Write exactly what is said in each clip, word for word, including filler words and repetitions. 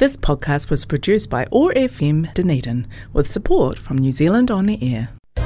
This podcast was produced by O A R F M Dunedin with support from New Zealand On the Air.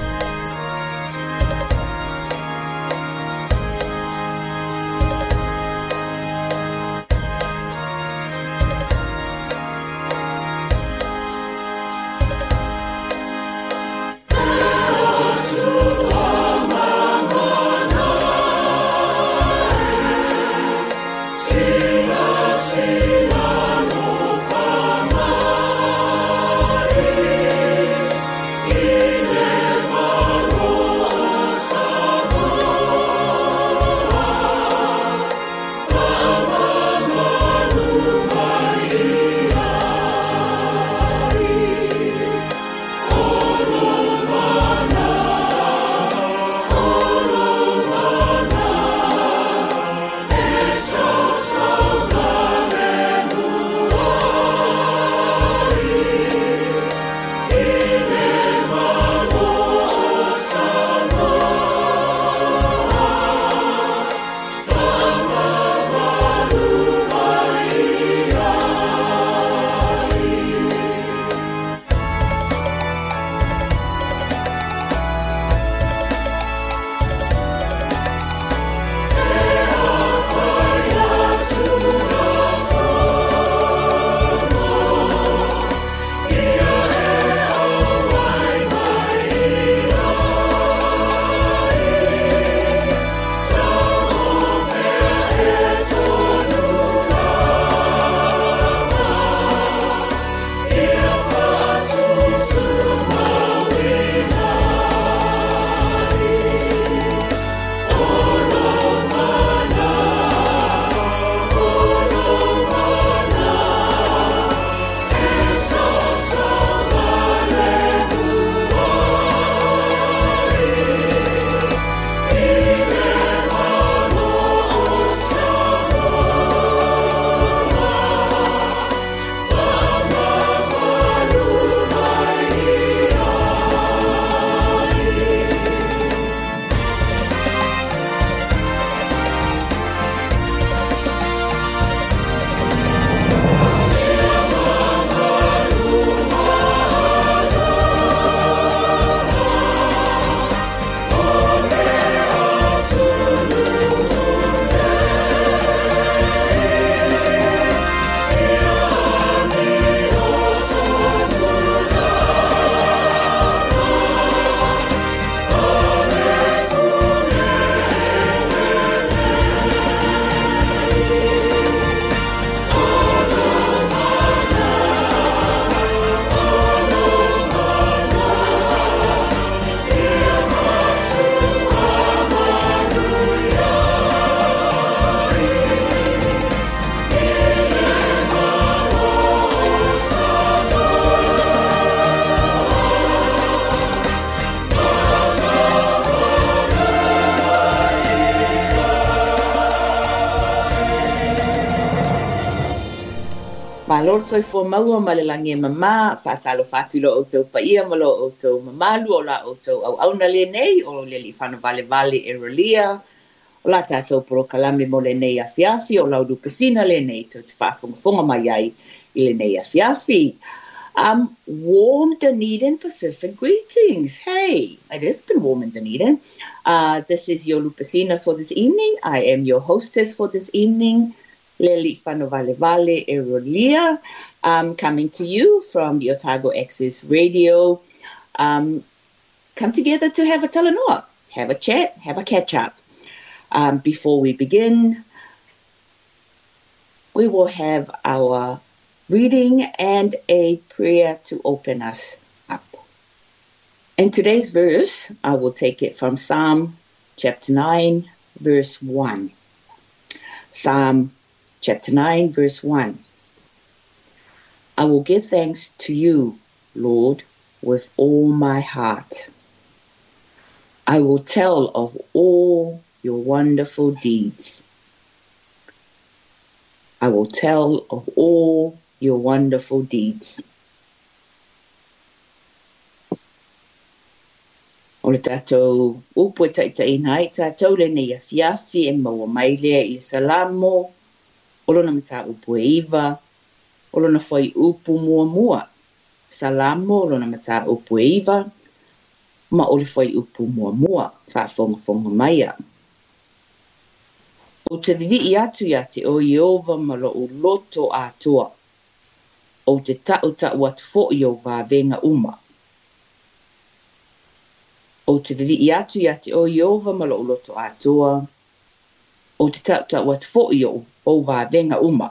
Malor soi fo maua malelangi e mama, whātalo whātilo o tau paia malo o tau mamalu o la o tau au au na le nei, o le li whana vale vale e rolia, o la tātou poro kalame mo le nei a fiafi, o lau dupesina le nei, tau te whaafongafonga mai ai i le nei a fiafi. Um, warm Dunedin Pacific greetings. Hey, it has been warm in Dunedin. Uh, this is your Lupesina for this evening. I am your hostess for this evening. Leli Whanavale Vale e Rolia, um, coming to you from the Otago Access Radio. Um, come together to have a talanoa, have a chat, have a catch-up. Um, before we begin, we will have our reading and a prayer to open us up. In today's verse, I will take it from Psalm chapter nine, verse one. Psalm Chapter nine, verse one. I will give thanks to you, Lord, with all my heart. I will tell of all your wonderful deeds. I will tell of all your wonderful deeds. O le tātou upo e taitai nai, tātou le nei a fiafi e maua mai lea i le salamo, o lona mata upo e iwa, o lona whai upu mua mua. Salamo o lona mata upu eiva, ma o le whai upu mua mua, whaafonga fonga maia. O te vivi i atu ia te o Iova ma lo o loto atua. O te tau tau atu fo i o vāvenga uma. O te vivi i atu ia te o Iova ma lo o loto atua. O te tau tau atu fo i o o vāvenga uma.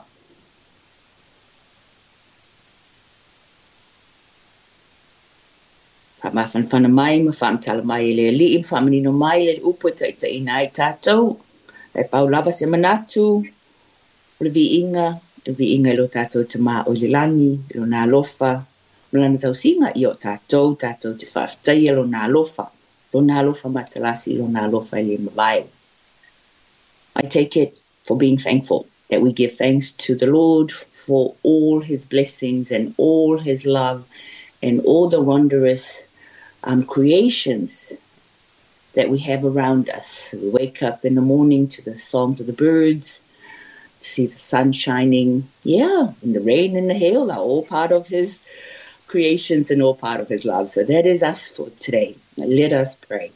Whamawhanwhana mai, ma whamtala mai le li, ma whamanino mai le upo ta ita ina i tātou. E pau lava se manatu, o le vi inga, le vi inga lo tātou te maa o le langi, lo nā lofa, malana tau singa i o tātou, tātou te whaftai lo nā lofa, lo nā lofa matalasi, lo nā lofa le mawai. I take it for being thankful, that we give thanks to the Lord for all his blessings and all his love and all the wondrous um, creations that we have around us. We wake up in the morning to the songs of the birds, to see the sun shining. Yeah, and the rain and the hail are all part of his creations and all part of his love. So that is us for today. Now let us pray.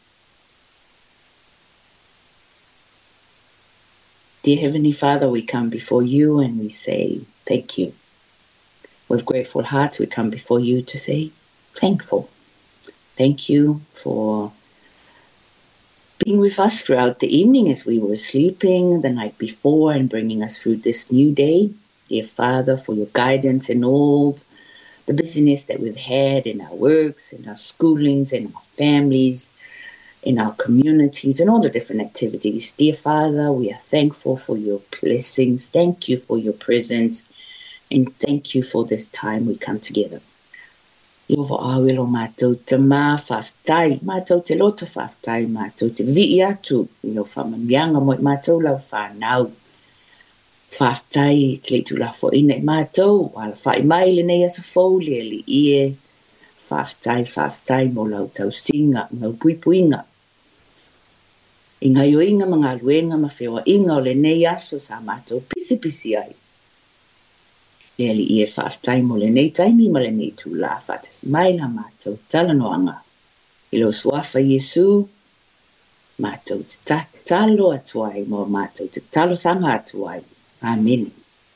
Dear Heavenly Father, we come before you and we say thank you. With grateful hearts, we come before you to say thankful. Thank you for being with us throughout the evening as we were sleeping the night before and bringing us through this new day. Dear Father, for your guidance in all the busyness that we've had in our works, in our schoolings, in our families, in our communities, and all the different activities. Dear Father, we are thankful for your blessings. Thank you for your presence. And thank you for this time we come together. Iova awelo mātou te mā whaftai, mātou te loto whaftai, mātou te vi'i atu, io whamamianga mo i mātou lau whanau. Whaftai te leitu la fo ina i mātou, wala whai mai le nei aso fau le li ie, whaftai, whaftai mo lau tau singa, mau puipuinga. Inga yo inga mga luenga ma whiwa inga o le nei aso sa mātou pisi pisi ai. Le li ie whaftai mo le nei taimi ma le nei tū la whatasi mai la mātou talanoanga. I lo suafa Yesu, mātou te talo atuai mo mātou te talo sanga atuai. Amen.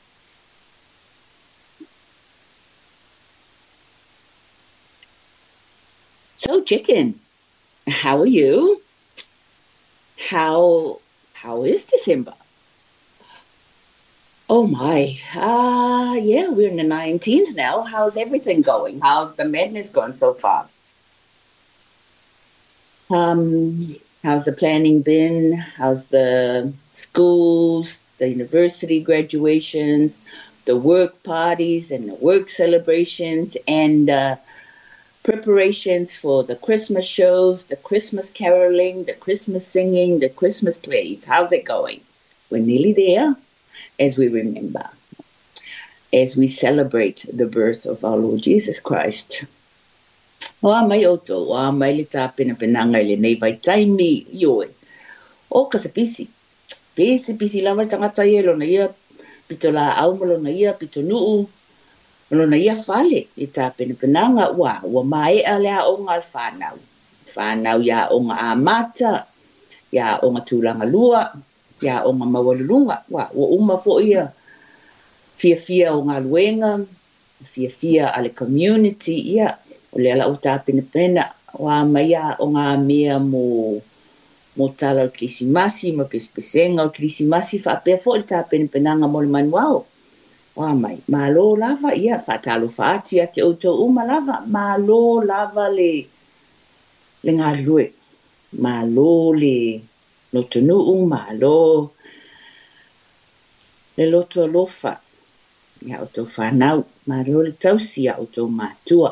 So chicken, how are you? How, how is December? Oh my, ah, uh, yeah, we're in the nineteenth now. How's everything going? How's the madness going so fast? Um, how's the planning been? How's the schools, the university graduations, the work parties and the work celebrations and uh, preparations for the Christmas shows, the Christmas caroling, the Christmas singing, the Christmas plays? How's it going? We're nearly there. As we remember, as we celebrate the birth of our Lord Jesus Christ. Wa mai oto, wa mai le tāpena penanga le nei vai taimi ioi. O ka sa pisi. Pisi pisi lava tangata ia lo na ia pito la aumalo na ia pito nuu. Lo na ia fale le tāpena penanga wa wa mai ale a o ngal whanau. Whanau ia o ngā amata, ia o ngā tūlanga lua, ia o ngā mawalulunga, wa, o uma fo ia, fia fia o ngā luenga, fia fia ale community, ia, o le ala o tāpena pena, wa maia o ngā mea mo, mo tala o krisimasi, mo pespesenga o krisimasi, fa apea fo le tāpena penanga mo le manuao. Wa mai, malo lava, ia, fa talo fa ati ate o to uma lava, malo lava le, le ngā lue, malo le, loto nuu malo, le loto alofa, ia o tō whanau, malo le tausi ia o tō mātua.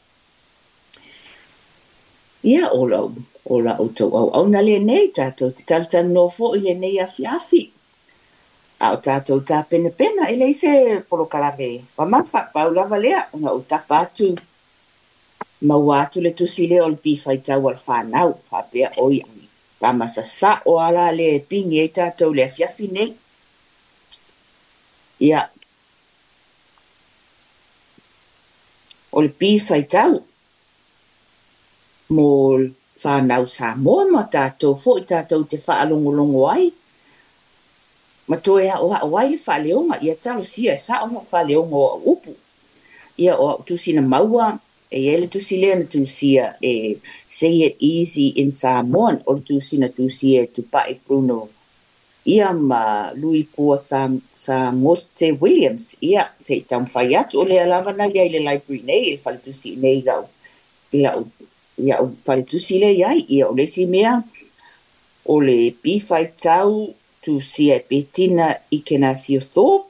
Ia o lau, o la o tō au, au na le nei tātou, te talatan no fo i le nei afi afi. A o tātou tā pena pena, i le se porokalare, wa mawha, pau lava lea, nga o tapa atu, mau atu le tusi le o le pifai tau al whanau, whapea oi ami. Pa masasa o ala le pingi e tātou le afiafi nei. Ia. o le pi fai tau mo whanau Samoa ma tātou fo i tātou te whaalongolongo ai. Ma toe a o hao ai le whaaleonga ia talo sia e sa o hao whaaleonga o upu. Ia o tusina maua e ele tusi lea na tusia e say it easy in Samoan o tusina tusia e tupai Bruno. Ia ma lui pua sa, sa ngote Williams. Ia se tam whai atu o le alava na ia i le library nei e whale tusi nei lau. Ia o ia o whale tusi le iai. Ia o le si mea o le pi whai tau tusia e Betina Ikenasio Thorpe.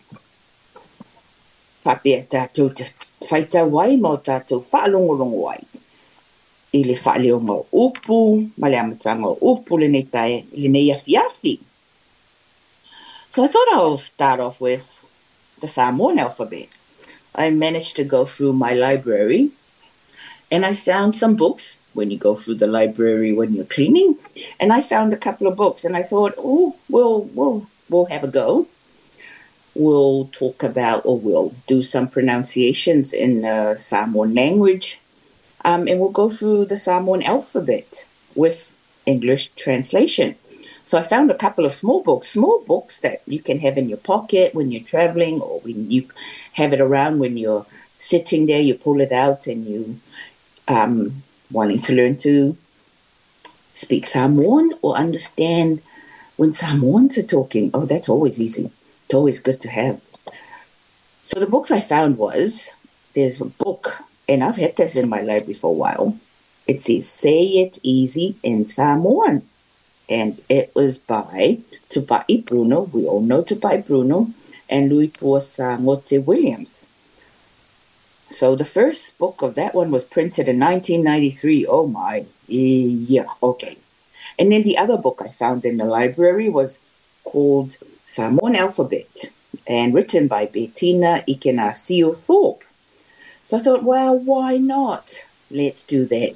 Papea tātou te whaitau ai mo tātou whaalongolongo ai. I le whaaleonga o upu, ma le amatanga o upu le nei tae, le nei afiafi. So I thought I'll start off with the Samoan alphabet. I managed to go through my library and I found some books when you go through the library when you're cleaning. And I found a couple of books and I thought, oh, we'll, we'll, we'll have a go. We'll talk about or we'll do some pronunciations in the Samoan language. Um, and we'll go through the Samoan alphabet with English translation. So I found a couple of small books, small books that you can have in your pocket when you're traveling or when you have it around when you're sitting there, you pull it out and you um, wanting to learn to speak Samoan or understand when Samoans are talking. Oh, that's always easy. It's always good to have. So the books I found was, there's a book, and I've had this in my library for a while. It says, Say It Easy in Samoan. And it was by Tupai Bruno. We all know Tupai Bruno. And Luipua Sangote Williams. So the first book of that one was printed in nineteen ninety-three. Oh my. Yeah, okay. And then the other book I found in the library was called Samoan Alphabet. And written by Betina Ikenasio Thorpe. So I thought, well, why not? Let's do that.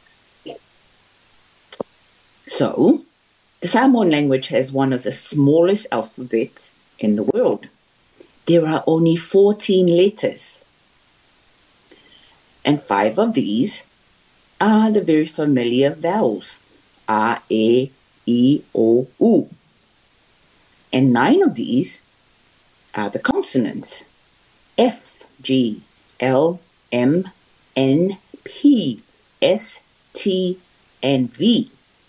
So, the Samoan language has one of the smallest alphabets in the world. There are only fourteen letters. And five of these are the very familiar vowels. A, E, I, O, U. And nine of these are the consonants. F, G, L, M, N, P, S, T, and V.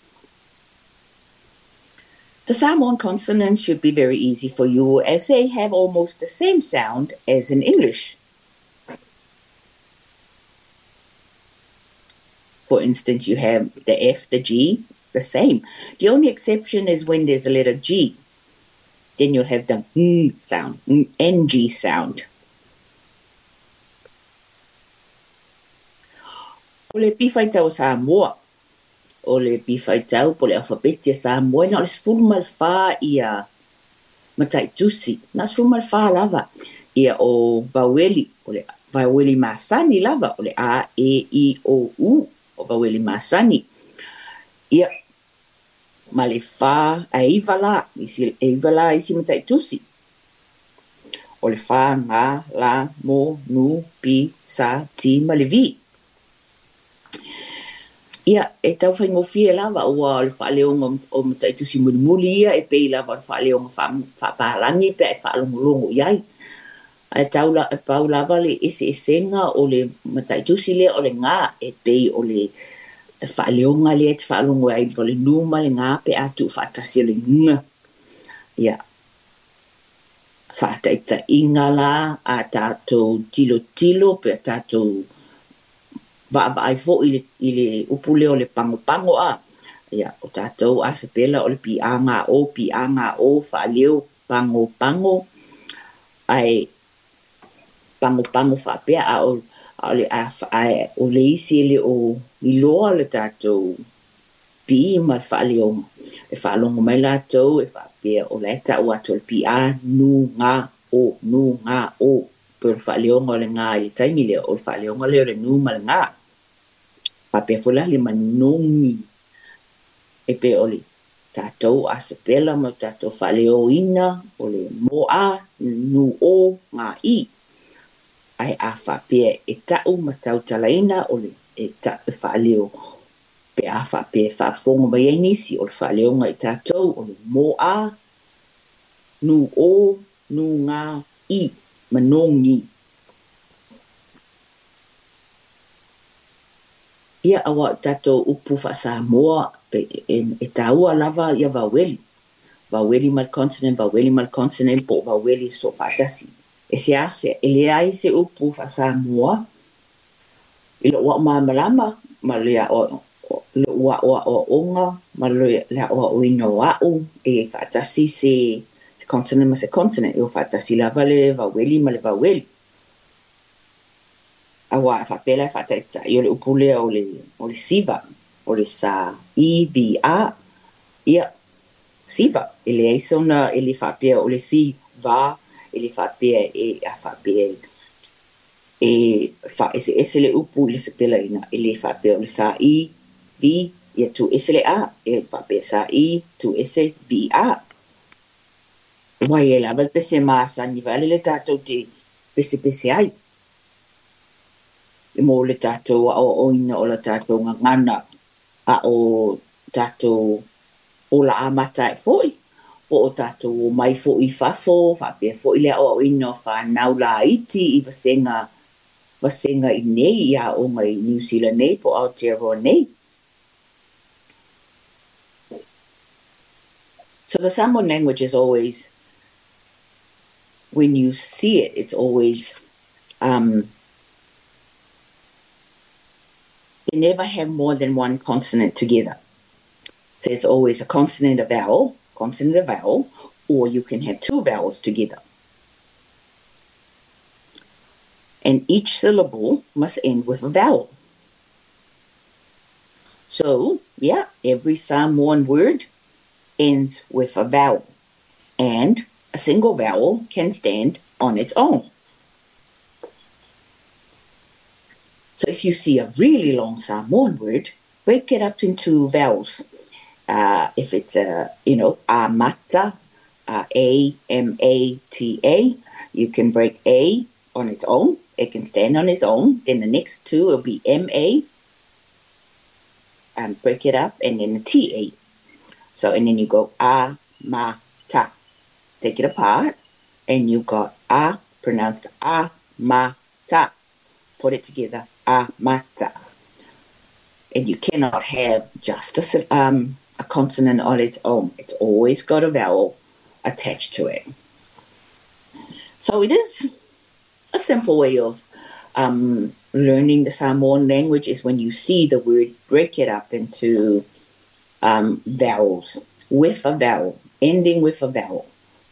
The Samoan consonants should be very easy for you as they have almost the same sound as in English. For instance, you have the F, the G, the same. The only exception is when there's a letter G. Then you'll have the N sound, N G sound. O le pifai tau Samoa. O le pifai tau po le alfabetia Samoa. Na o le sfuru malfa ia matai tusi. Na sfuru malfa lava. Ia o Vaueli. O le Vaueli Masani lava. O le A, E, I, O, U. O Vaueli Masani. Ia ma le fa a iwa la. Isi e iwa la isi matai tusi. O le fa, ngā, la, mo, nu, pi, sa, ti, ma le vi. Ia, e tau whai ngofie lava ua o le whaaleonga o matai tusi muli muli ia e pei lava o le whaaleonga whapahalangi pe e whaalongolongo iai. E tau la, e pau lava le ese esenga o le matai tusi le o le ngā e pei o le whaaleonga le e te whaalongo ai po le numa le ngā pe atu whaatasi o le nga. Ia, whaataita inga la a tātou tilo tilo pe a tātou va va ai fo ile ile upule o le pango pango a ia o tātou asapela o le pianga o pianga o whaleo pango pango ai pango pango whapea a o a le a o le isi le o iloa le tātou pi ma whaleo e whalongo mai lātou e whapea o le ta o ato le pia nu ngā o nu ngā o per whaleo o le ngā i taimi le o le whaleo o le nu ma le ngā pape fula le manongi e pe oli tātou asapela ma tātou whaleo ina o le moa nu o ngā i ai a whapea e tau matau talaina o le e tau e whaaleo pe a whapea whaafonga mai ai nisi o le whaaleo ngai tātou o le mō a nu o nu ngā i manongi. Ia awa tātou upu whaasa moa e, e, e tāua lava ia waweli. Waweli mal consonant, waweli mal consonant, po waweli so whaatasi. E se ase, e le ai se upu whaasa moa, i lo ua maa malama, ma lea o, le ua ua o onga, ma lea ua o ino au, e whaatasi se, se consonant ma se consonant, e o whaatasi lava le waweli ma le waweli. Awa e whapela e whataita, i o le upu lea o le, o le siva, o le sa, I, V, A, ia, siva, e le aisona e le whapea o le si, va, e le whapea e a whapea e wha ese ese le upu le sepela ina, e le whapea o le sa I, V, ia tu ese le A, e whapea sa I, tu ese V, A. Wai e lawa pese maasa ni vale le tātou te pese pese ai. E mo le tātou a o oina o le tātou ngangana a o tātou o la amata e foi. Po o tātou mai foi fafo, whapea foi lea o oina o whanau la iti i vasenga, vasenga i nei ia o ngai New Zealand nei po Aotearoa nei. So the Samoan language is always, when you see it, it's always, um, they never have more than one consonant together. So it's always a consonant, a vowel, consonant, a vowel, or you can have two vowels together. And each syllable must end with a vowel. So, yeah, every Samoan word ends with a vowel. And a single vowel can stand on its own. So if you see a really long Samoan word, break it up into vowels. Uh, if it's, a, you know, amata, uh, A M A T A, you can break A on its own. It can stand on its own. Then the next two will be M A, and break it up, and then a T A. So, and then you go a, ma, ta. Take it apart, and you got a, pronounced a, ma, ta. Put it together, a, ma, ta. And you cannot have just a, um, a consonant on its own. It's always got a vowel attached to it. So it is a simple way of um, learning the Samoan language is when you see the word, break it up into um, vowels, with a vowel, ending with a vowel.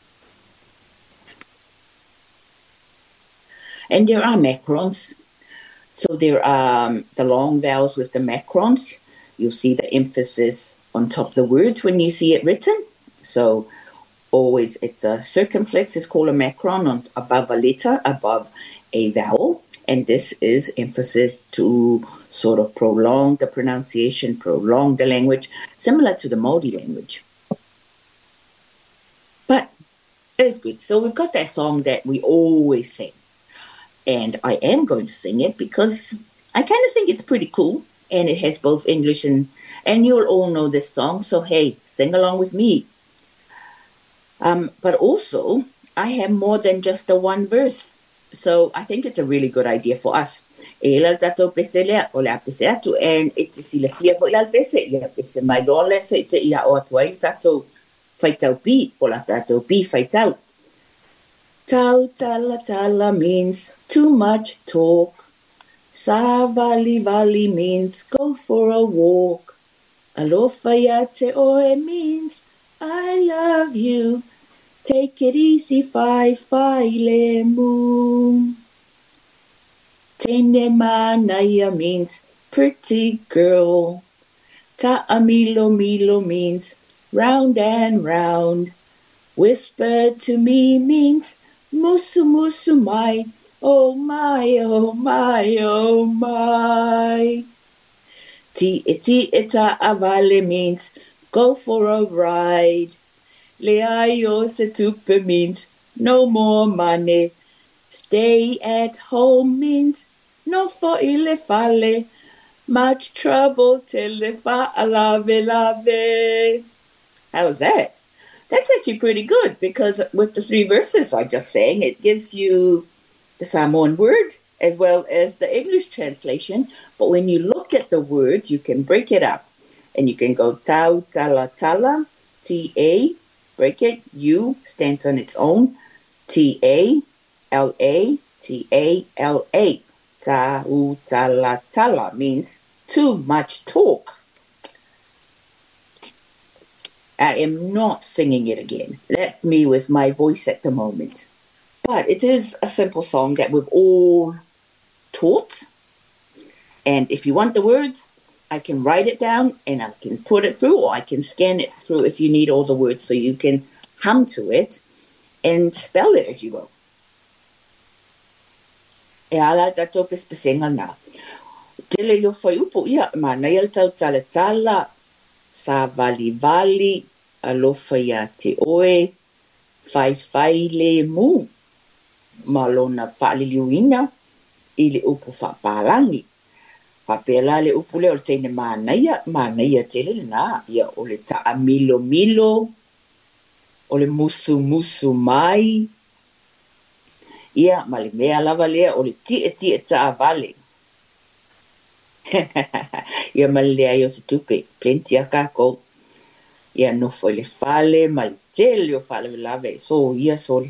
And there are macrons. So there are um, the long vowels with the macrons. You'll see the emphasis on top of the words when you see it written. So always it's a circumflex is called a macron on above a letter, above a vowel. And this is emphasis to sort of prolong the pronunciation, prolong the language, similar to the Māori language. But it's good. So we've got that song that we always sing. And I am going to sing it because I kind of think it's pretty cool. And it has both English and, and you'll all know this song. So, hey, sing along with me. Um, but also, I have more than just the one verse. So I think it's a really good idea for us. E la tatou pese lea, o lea pese atu, and it is ila fia fo ila pese, ia pese mai dole se te ia o atua il tatou whaitau pi, po la tatou pi whaitau. Tau tala tala means too much talk. Sa vali vali means go for a walk. Alofa ia te oe means I love you. Take it easy, fai fai le moon. Tene manaya means pretty girl. Ta'a milo milo means round and round. Whisper to me means musu musu mai. Oh my, oh my, oh my. Ti iti ita avale means go for a ride. Leaio se tupe means no more money. Stay at home means no fo'ile fale. Much trouble till le fa'alave lave. How's that? That's actually pretty good because with the three verses I just sang, it gives you the Samoan word as well as the English translation. But when you look at the words, you can break it up. And you can go tau, tala, tala, T A, break it. U stands on its own. T A, L A, T A, L A. Tau, tala, tala means too much talk. I am not singing it again. That's me with my voice at the moment. But it is a simple song that we've all taught. And if you want the words, I can write it down and I can put it through, or I can scan it through if you need all the words so you can hum to it and spell it as you go. E ala tatou pespesenga nā. Tele yo whai upo ia, ma nei al tau tala tala, sa vali vali, alofa ia te oe, whai whai le mū, ma lona whaaliliuina, i le upo whapālangi. Whapela le upo leo le teine mānaia, mānaia tele le nā, ia o le taa milo milo, o le musu musu mai, ia ma le mea lava lea o le tie tie taa vale. Ia ma le lea yo se tupe, plenty a kako. Ia no foi le fale, ma le tele o fale lave, so ia sol.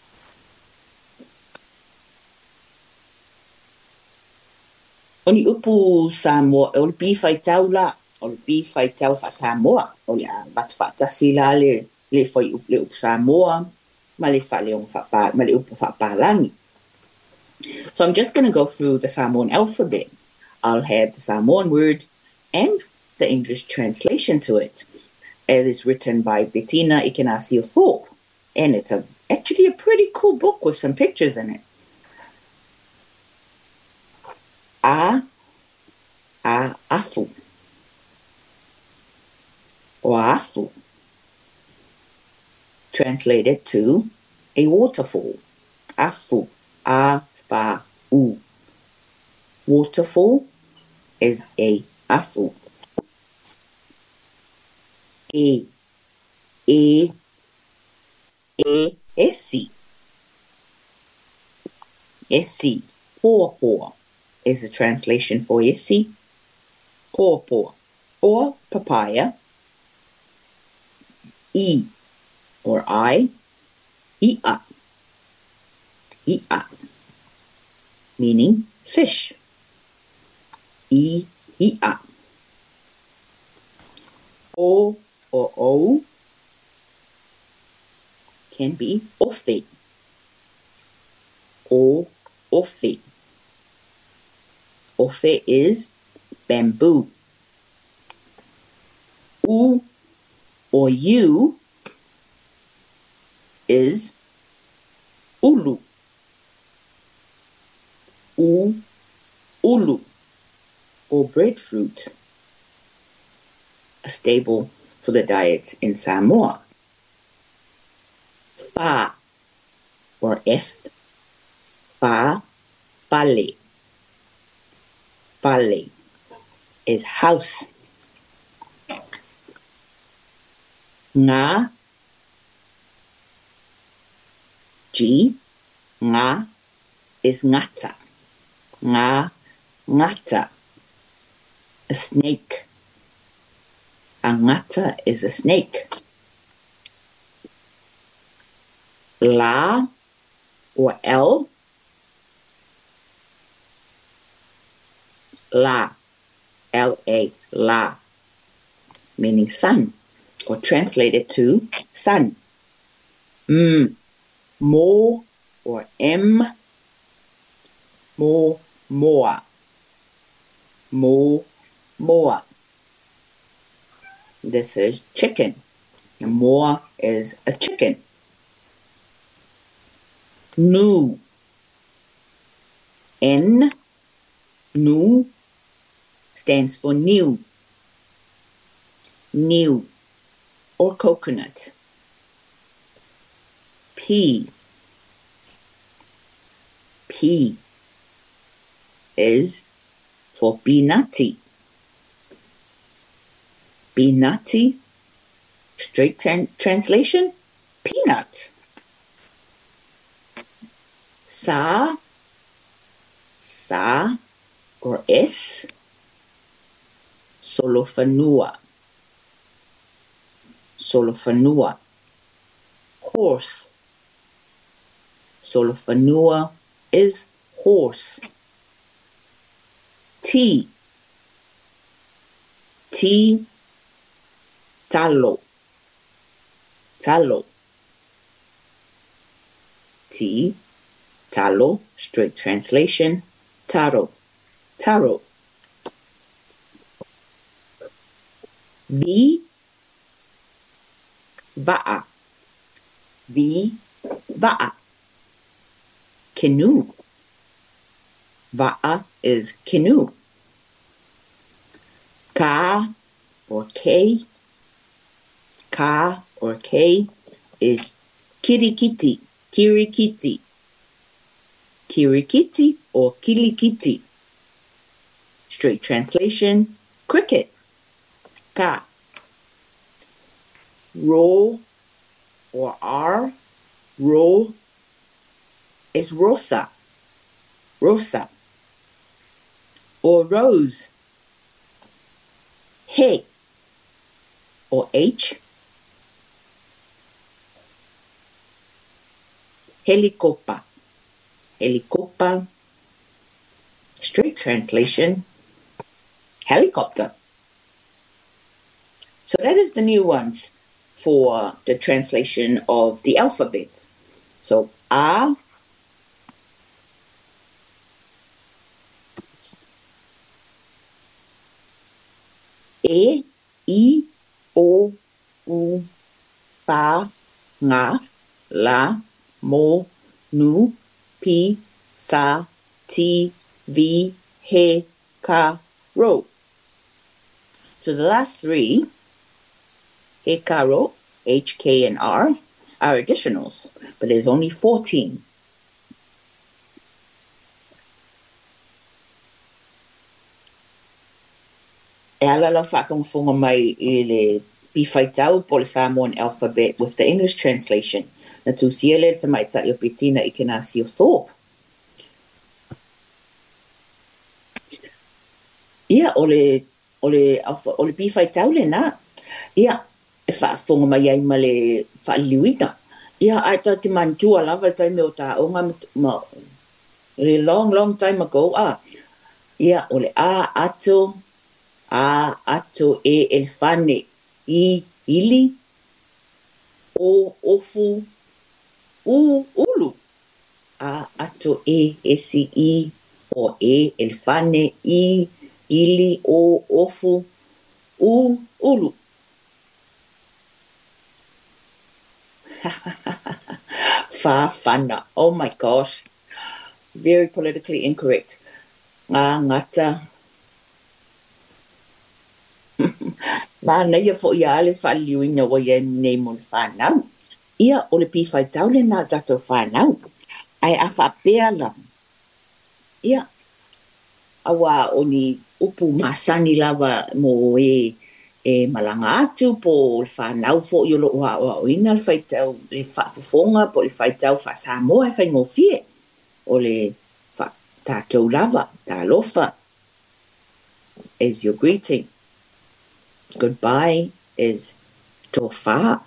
O ni upu Samoa, o le pi fai tau la, o le pi fai tau fa Samoa, o le a batu fa tasi la le, le fai upu, le upu Samoa, ma le fa le on fa pa, ma le upu fa palangi. So I'm just going to go through the Samoan alphabet. I'll have the Samoan word and the English translation to it. It is written by Bettina Ikenasio Thorpe, and it's a, actually a pretty cool book with some pictures in it. A, a, afu. Or afu. Translated to a waterfall. Afu, a, fa, u. Waterfall is a afu. E, e, e, esi. Esi, poa is a translation for esi, poa or papaya. E, or I, ia, ia, meaning fish. E, ia. O, or O, can be ofe. O, ofe. Ofe is bamboo. U, or U, is ulu. U, ulu, or breadfruit, a staple for the diet in Samoa. Fa, or F, fa, fale. Fale is house. Nga, G, nga is ngata. Nga, ngata, a snake. A ngata is a snake. La, or L, la, L A, la, meaning sun, or translated to sun. M, mo, or M, mo, moa, mo, moa. This is chicken. And moa is a chicken. Nu, N, nu, stands for new. New, or coconut. P, P is for binati. Binati, straight tran- translation, peanut. Sa, sa, or S, solofanua. Solofanua. Horse. Solofanua is horse. T. T. Talo. Talo. T. Talo. Straight translation. Taro. Taro. V. Va'a. V. Va'a. Canoe. Va'a is canoe. Ka or K. Ka or K is kirikiti. Kirikiti. Kirikiti or kilikiti. Straight translation, cricket. Ka. Ro or R. Ro is rosa. Rosa. Or rose. He or H. Helicopa. Helicopa. Straight translation, helicopter. So that is the new ones for the translation of the alphabet. So A, E, I, O, U, Fa, Nga, La, Mo, Nu, Pi, Sa, Ti, Vi, He, Ka, Ro. So the last three, He, Ka, Ro, H, K, and R, are additionals, but there's only fourteen. E ala la whaafongafonga mai I le biwhaitau po le Samoan alphabet with the English translation. Na tūsia le te maita I o Petina I kena si o Thorpe. Ia, o le, o le, o le biwhaitau le nā. Ia, e whaafonga mai ai ma le whaaliuina. Ia, ai tau te mantua lava le taime o tā onga ma, a long, long time ago. Ah, ia, o le a ato, a ato e elefane, I ili, o ofu, u ulu. A ato e esi I, o e elefane, I ili, o ofu, u ulu. Fafana. Oh my gosh. Very politically incorrect. Ngā ngata. Mana ia fo ia ale whaaliuina wa ia nei mon whanau. Ia o le piwhaitau le nā tato whanau. Ai a whapea la. Ia. Awa o ni upu masani lava mo e e malanga atu po le whanau fo i olo ua ua oina le whaitau le whaafofonga po le whaitau wha Samoa e whaingofie. O le wha tātou lava, tā lofa is your greeting. Goodbye is tofa.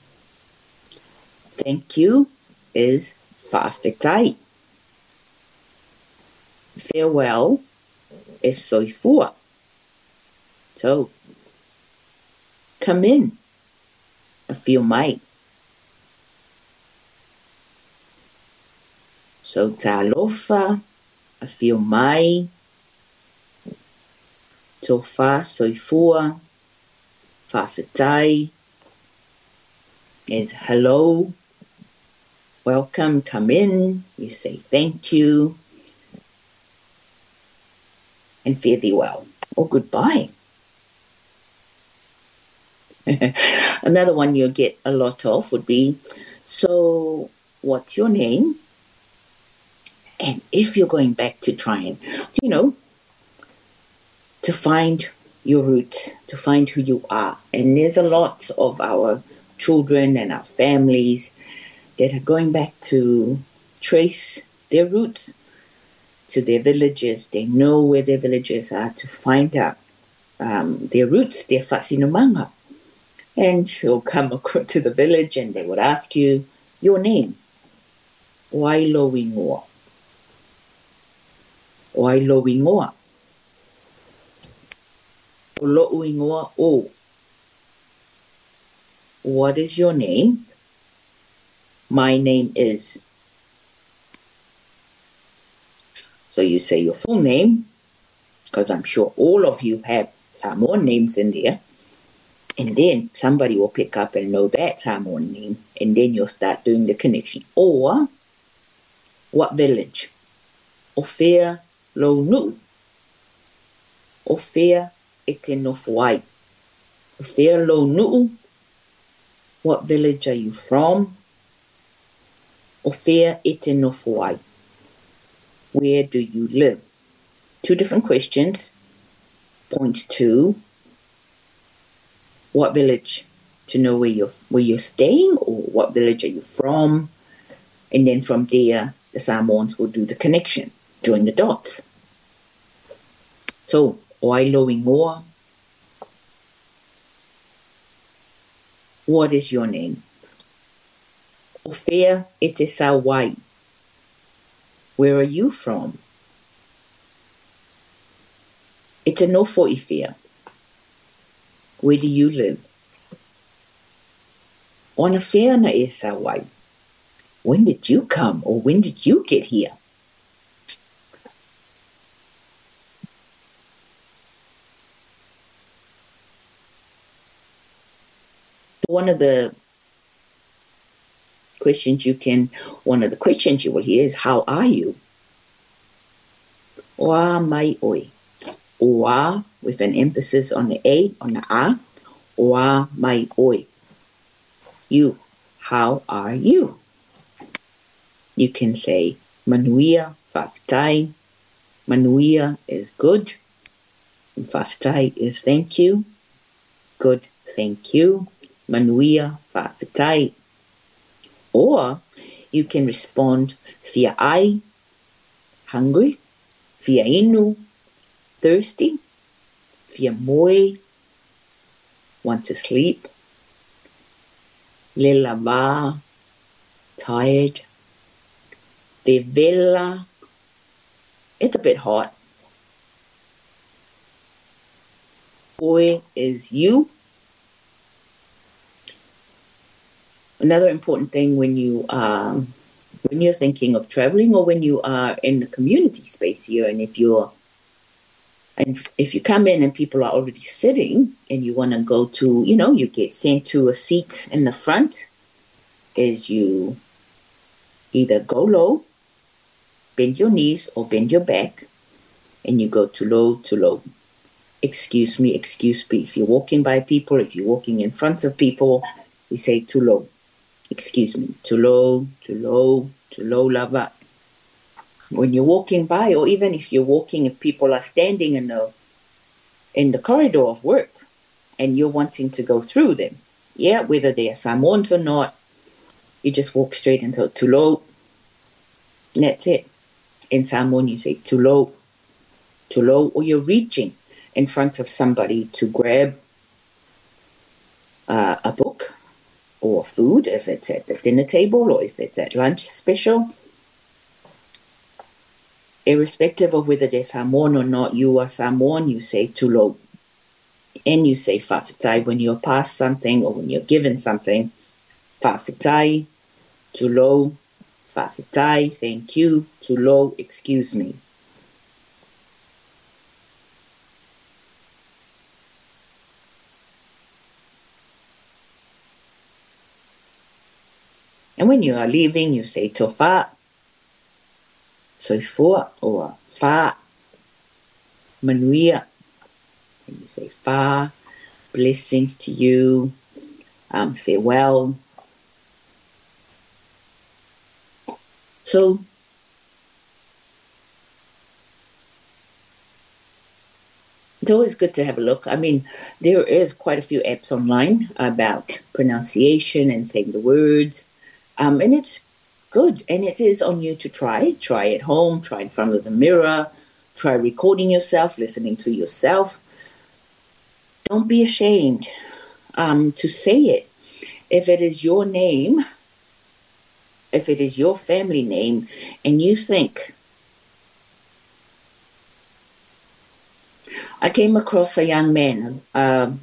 Thank you is whaafetai. Farewell is soifua. So, come in, a feel mai. So talofa, a feel mai. Tofa, soifua, whaafetai is hello, welcome, come in. You say thank you, and fare thee well, or goodbye. Another one you'll get a lot of would be, so what's your name? And if you're going back to try and, you know, to find your roots, to find who you are. And there's a lot of our children and our families that are going back to trace their roots to their villages. They know where their villages are to find out um, their roots, their whasinumanga. And you'll come across to the village and they would ask you your name. Wailo Wingoa. Wailo Wingoa. Olo Wingoa O. What is your name? My name is. So you say your full name, because I'm sure all of you have Samoan names in there. And then somebody will pick up and know that Samoan name, and then you'll start doing the connection. Or, what village? Ofea lo nu. Ofea ete no fuai. Ofea lo nu. What village are you from? Ofea ete no fuai. Where do you live? Two different questions. Point two. What village? To know where you're where you're staying, or what village are you from? And then from there, the Samoans will do the connection, join the dots. So, Wailo Wingoa. What is your name? Ofea ete sawai. Where are you from? Ete no fo'ifea. Where do you live? Ona fea na e sawai. When did you come, or when did you get here? One of the questions you can, one of the questions you will hear is, how are you? Oa mai oi. Oa, with an emphasis on the A, on the A. Oa mai oi. You, how are you? You can say, manuia whawhitai. Manuia is good. And whawhitai is thank you. Good, thank you. Manuia whawhitai. Or you can respond, whia ai, hungry. Whia inu, thirsty. Whia moe, want to sleep. Le lava, tired. Te vela, it's a bit hot. Oe is you. Another important thing when you um, when you're thinking of traveling, or when you are in the community space here, and if you're and if you come in and people are already sitting and you want to go to, you know, you get sent to a seat in the front, is you either go low, bend your knees or bend your back, and you go to low, to low. Excuse me, excuse me. If you're walking by people, if you're walking in front of people, you say too low. Excuse me, too low, too low, too low, lava. When you're walking by, or even if you're walking, if people are standing in the in the corridor of work, and you're wanting to go through them, yeah, whether they are Samoans or not, you just walk straight into too low. And that's it. In Samoan, you say too low, too low, or you're reaching in front of somebody to grab uh, a book or food, if it's at the dinner table or if it's at lunch special. Irrespective of whether they're Samoan or not, you are Samoan, you say too low. And you say whawhitai when you're past something or when you're given something. Whawhitai, too low. Whawhitai, thank you. Too low, excuse me. And when you are leaving, you say tofa, soifua, or fa, manuia. And you say fa, blessings to you, um, farewell. So it's always good to have a look. I mean, there is quite a few apps online about pronunciation and saying the words. Um, and it's good. And it is on you to try. Try at home, try in front of the mirror, try recording yourself, listening to yourself. Don't be ashamed um, to say it. If it is your name, if it is your family name, and you think, I came across a young man, um,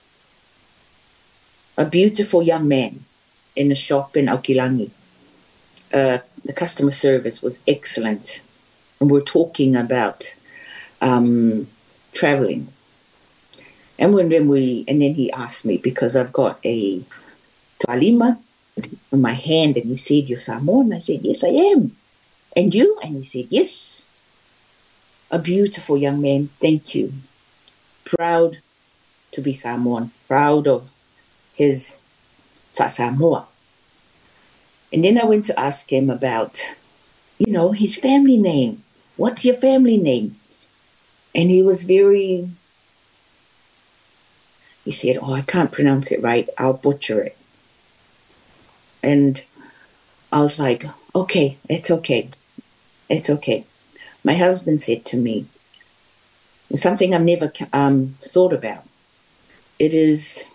a beautiful young man in a shop in Aukilangi. Uh, the customer service was excellent. And we're talking about um, traveling. And when, when we, and then he asked me, because I've got a tualima in my hand, and he said, "You're Samoan?" I said, "Yes, I am." "And you?" And he said, "Yes." A beautiful young man, thank you. Proud to be Samoan, proud of his Samoa. And then I went to ask him about, you know, his family name. What's your family name? And he was very, he said, "Oh, I can't pronounce it right. I'll butcher it." And I was like, okay, it's okay. It's okay. My husband said to me, something I've never um, thought about. It is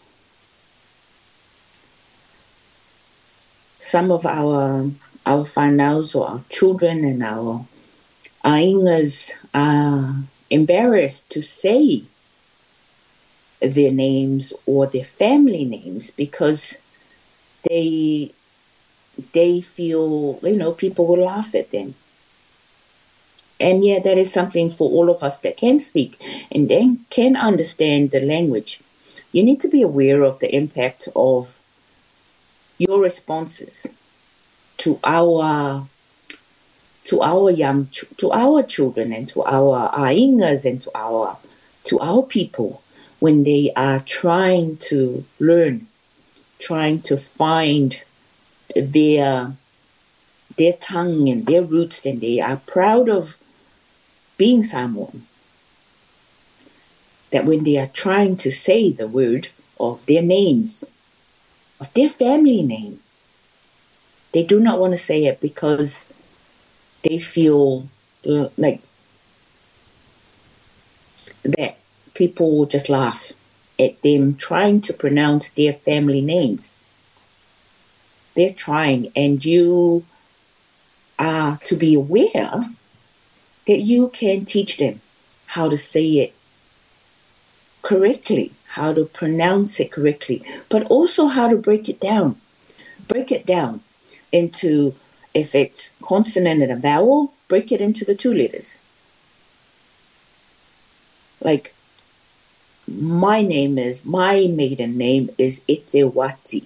some of our our whānaus or our children and our aingas are embarrassed to say their names or their family names because they they feel, you know, people will laugh at them. And yeah, that is something for all of us that can speak and then can understand the language. You need to be aware of the impact of your responses to our to our young to our children and to our aingas and to our to our people when they are trying to learn, trying to find their their tongue and their roots, and they are proud of being Samoan. That when they are trying to say the word of their names, of their family name, they do not want to say it because they feel like that people will just laugh at them trying to pronounce their family names. They're trying, and you are to be aware that you can teach them how to say it correctly, how to pronounce it correctly, but also how to break it down. Break it down into, if it's consonant and a vowel, break it into the two letters. Like, my name is, my maiden name is Etewati.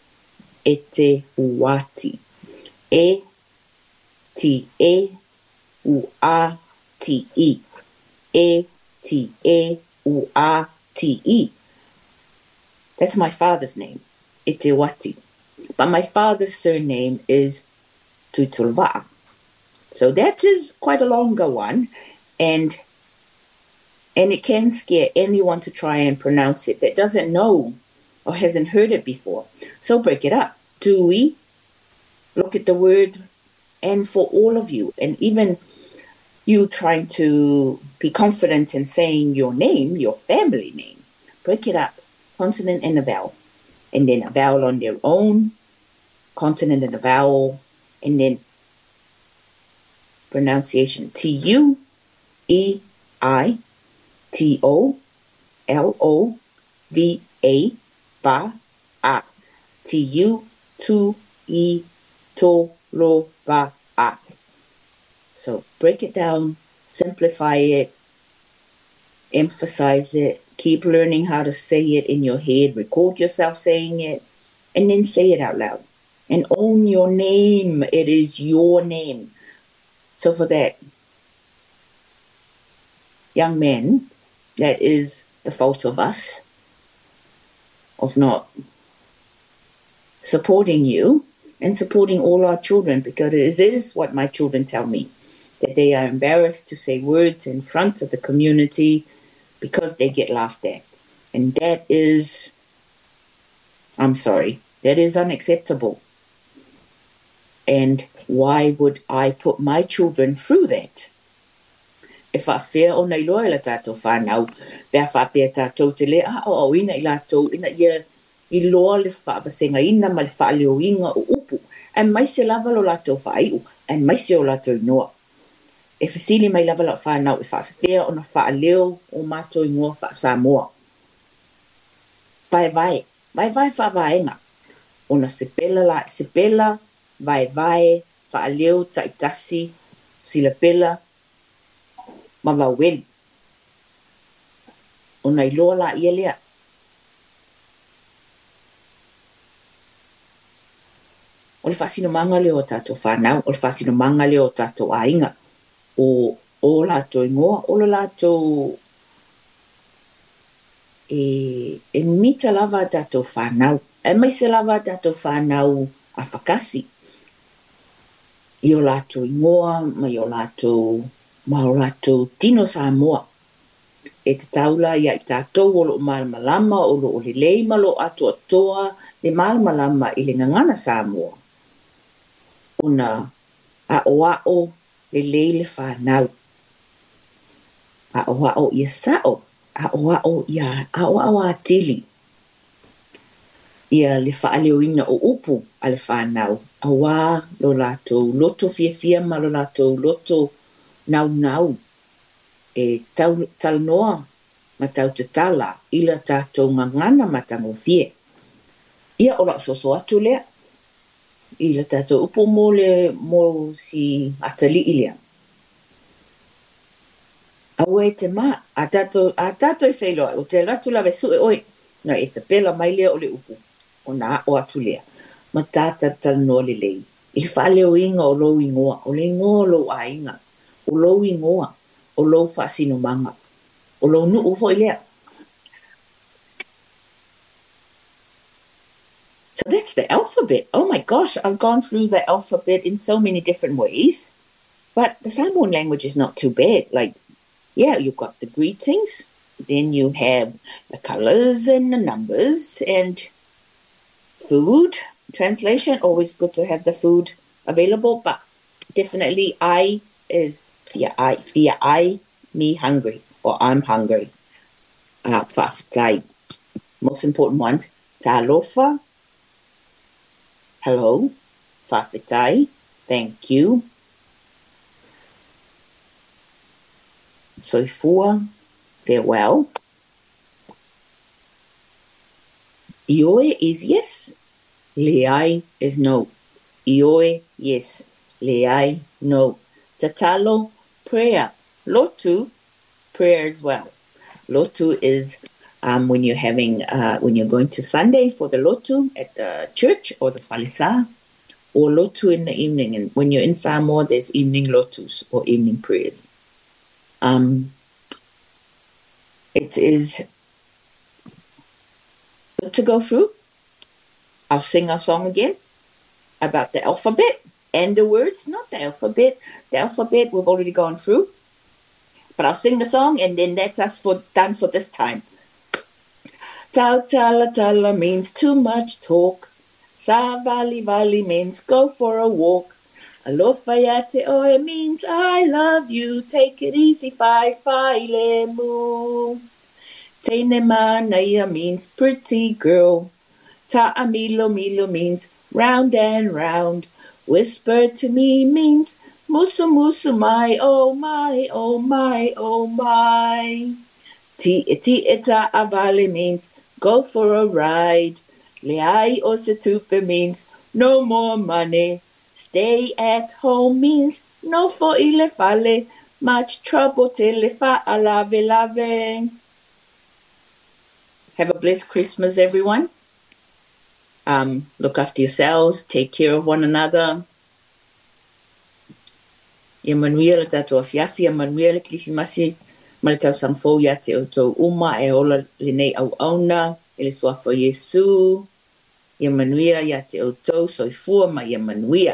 Etewati. E T E U A T E. E T E U A T E. That's my father's name, Etewati. But my father's surname is Tutulva. So that is quite a longer one, and and it can scare anyone to try and pronounce it that doesn't know or hasn't heard it before. So break it up. Tui, look at the word, and for all of you, and even you trying to be confident in saying your name, your family name, break it up, consonant and a vowel, and then a vowel on their own, consonant and a vowel, and then pronunciation. T U E I T O L O V A Ba A. T U Tu E To Lo Ba A. So break it down, simplify it, emphasize it, keep learning how to say it in your head, record yourself saying it, and then say it out loud. And own your name. It is your name. So for that young man, that is the fault of us, of not supporting you and supporting all our children, because it is what my children tell me, that they are embarrassed to say words in front of the community because they get laughed at. And that is, I'm sorry, that is unacceptable. And why would I put my children through that? If I fear o nei loa la tātou whānau, pēr whapea tātou te lea, a o ina i lātou, ina ia i loa le whaavasenga ina ma le whaaleo inga o upu. E mai se lava lo lātou whaaiu, e mai se o lātou inoa. E whasili mai lava la whānau, e whaafea o na whaaleo o mātou ingoa wha Samoa. Vai vai, vai vai whaavaenga. O na sepela la sepela, vai vai, whaaleo taitasi, sila pela, ma waweli. O na iloa la ia lea. O le whasino manga leo o tātou whanau, o le whasino manga leo o tātou ainga. O, o lātou ingoa, o le lātou e, e mita lava tātou whanau. E mai se lava tātou whanau a whakasi. I o lātou ingoa, mai o lātou ma o lātou tino Samoa. E te taula ia i tātou o lo malmalama, o lo o le leima lo ato atoa, le malmalama i le ngangana Samoa. Ona a o a o le leile whanau. A o a o ia sao, a o a o ia a o a o a tili. Ia le whaaleo ina o upu a le whanau. A wā lo lātou loto fia fia ma lo lātou loto nau nau. E tau talnoa ma tau te tala ila tātou ngangana ma tango fie. Ia o la soso atu lea. Ila tātou upu mo le mo si atali ilia. Aue te mā, a tātou, a tātou i whailoa, o te ratu la vesu e oi, na e sa pela mai lea o le upu, o na o atu lea. Ma tātou talnoa le lei. I whaleo inga o lou ingoa, o le ingoa o lou a inga, o lou ingoa, o lou whasino manga, o lou nu ufo i lea. So that's the alphabet. Oh my gosh, I've gone through the alphabet in so many different ways. But the Samoan language is not too bad. Like, yeah, you've got the greetings, then you have the colors and the numbers and food. Translation, always good to have the food available, but definitely I is fia I, fia I, me hungry, or I'm hungry. Uh, whaftai. Most important ones, talofa, hello, whawhetai, thank you. Soifua, farewell. Ioe is yes, leai is no. Ioe, yes, leai, no. Tatalo, prayer. Lotu, prayer as well. Lotu is Um, when you're having, uh, when you're going to Sunday for the lotu at the church or the falisa, or lotu in the evening. And when you're in Samoa, there's evening lotus or evening prayers. Um, it is good to go through. I'll sing our song again about the alphabet and the words, not the alphabet. The alphabet we've already gone through. But I'll sing the song and then that's us for done for this time. Tau tala tala means too much talk. Sa vali vali means go for a walk. Alofa yate oe means I love you. Take it easy, fai fai le mu. Teine manaya means pretty girl. Ta'a milo milo means round and round. Whisper to me means musu musu my oh my oh my oh my. Ti ti eta avale means go for a ride. Leai o se tupe means no more money. Stay at home means no fo ile fale. Much trouble till fa alave lave. Have a blessed Christmas, everyone. Um, look after yourselves. Take care of one another. Ia manuia le tātou awhiawhi, ia manuia le kilisimasi. Ma le tau sangfou ia te o tau uma e ola le nei au auna, e le suafa Yesu. Ia manuia ia te o tau soifua ma ia manuia.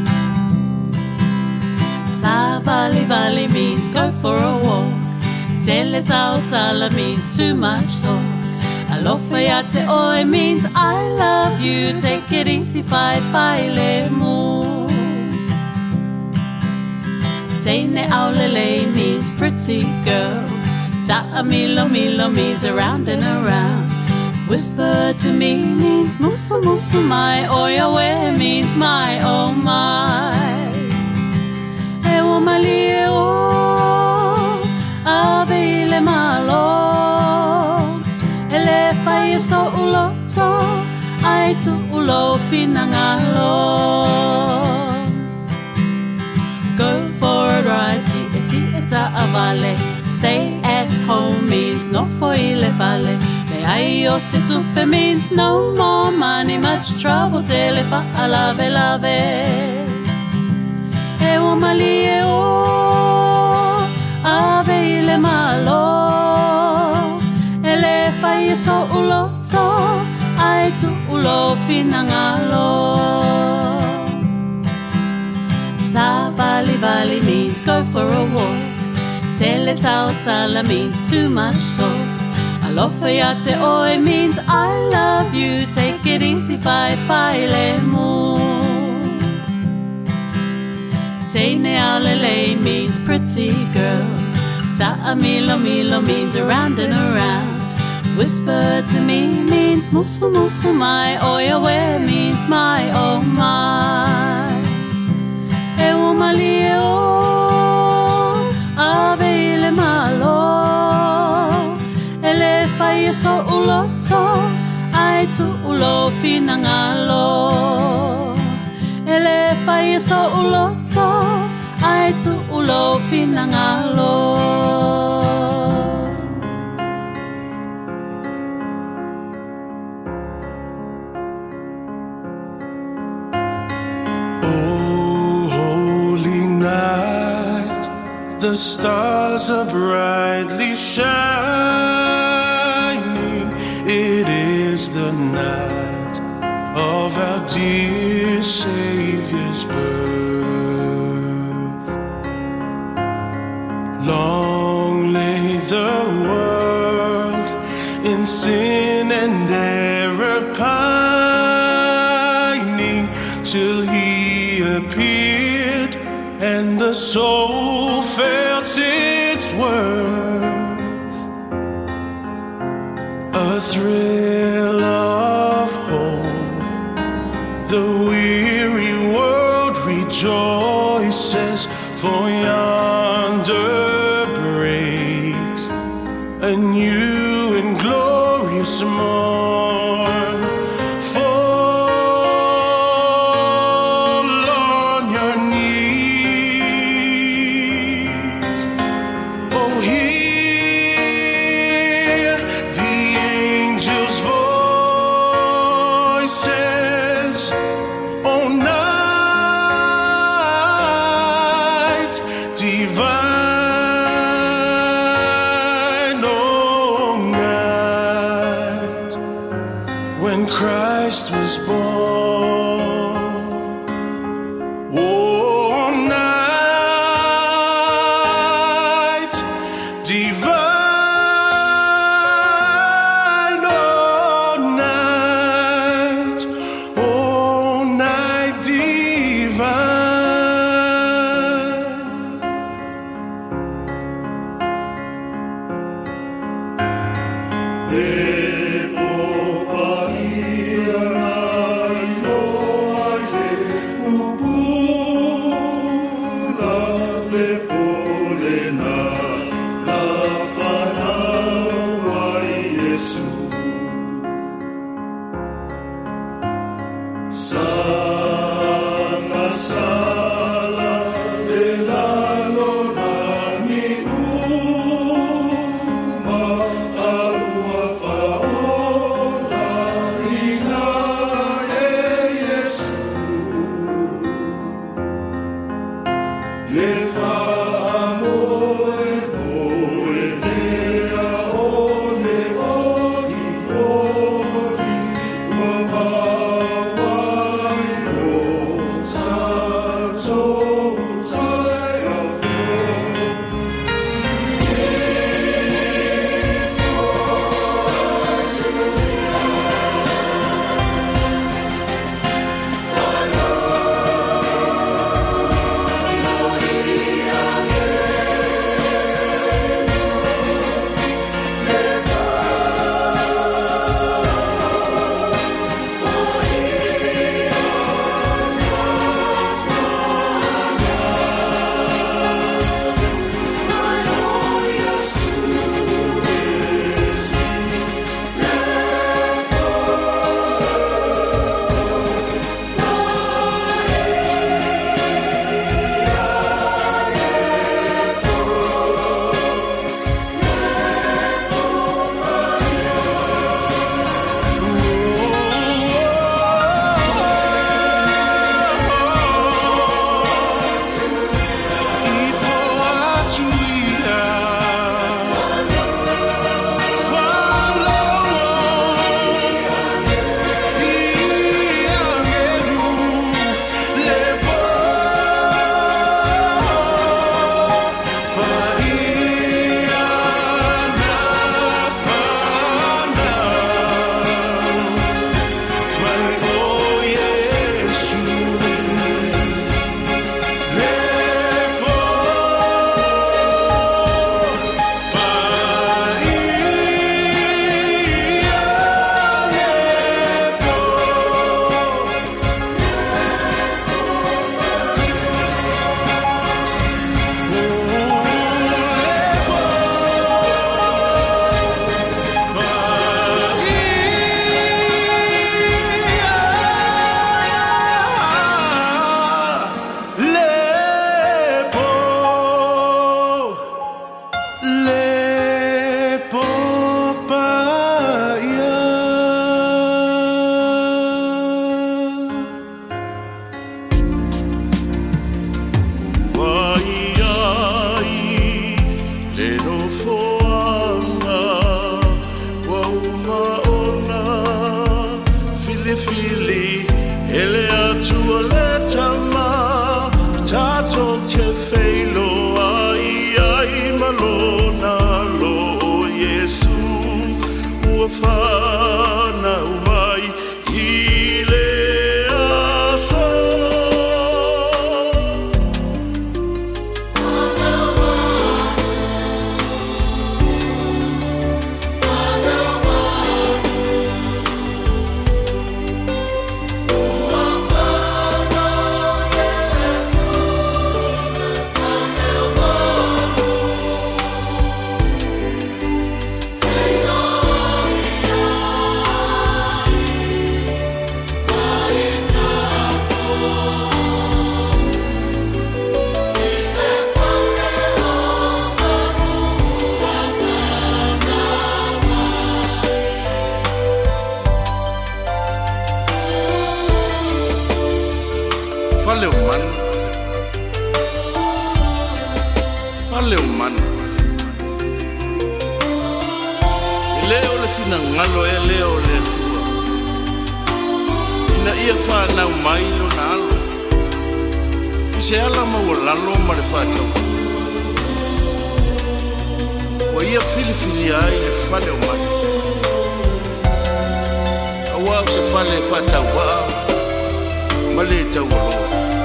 Sa vali vali means go for a walk. Tele tau tala means too much talk. Alofa ya te oi means I love you. Take it easy, fai fai le mo. Teine aulele means pretty girl. Ta'a milo milo means around and around. Whisper to me means musu musu my. Oya we means my oh my. E o mali e o ave le malo. Ele fai so uloto ai tu ulo finangalo. Go for a ride, ti eta avale. Stay at home means no foile vale. Le aio se tupe means no more money, much trouble. Tele fa alave lave. E o mali e o ave le malo. Ele fai so uloto ai tu ulo finangalo. Sa vali vali means go for a walk. Tele tau tala means too much talk. Alofa ya te oi means I love you. Take it easy, fai fai le mo. Teine aulele means pretty girl. Ta'a milo milo means around and around. Whisper to me means musu musu my. Oya we means my oh my. E o mali e o ave le malo. Ele fai so uloto ai tu ulo finangalo. Ele fai so uloto ai tu ulo finangalo. The stars are brightly shining. It is the night of our dear Savior's birth. Long lay the world in sin and error pining, till he appeared and the soul felt its worth. A thrill of hope, the weary world rejoices, for yonder breaks a new and glorious morn. Fall on your knees, oh hear the angels' voices, oh night divine, oh night when Christ was born, oh night divine, oh night, oh night divine. Sala lona lo Yesu ua whana umai i le asa. Fale umano, fale umano. Leo le fina ngalo e leo le fua. Ina ia whana umai lo na alo. I se ala mawalalo ma le whatau. Wa ia fili fili ai le fale umano. Awao se fale whatau wao. Male tau alo.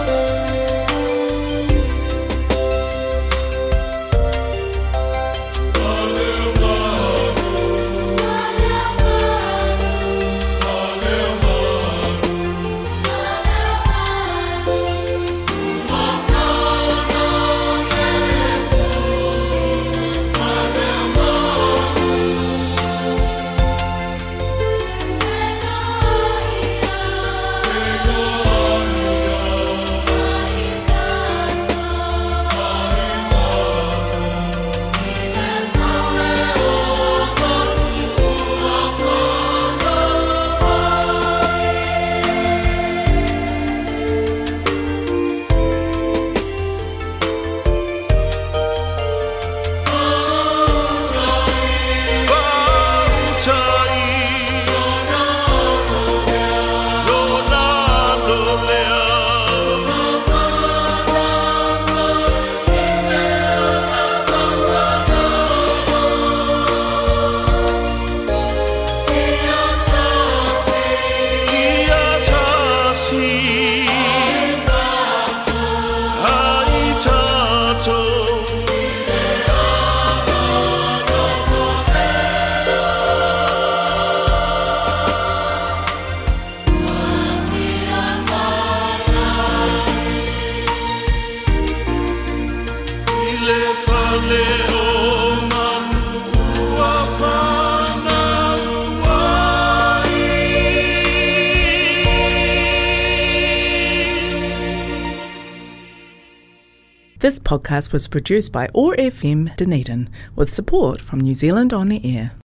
This podcast was produced by O A R F M Dunedin with support from New Zealand On the Air.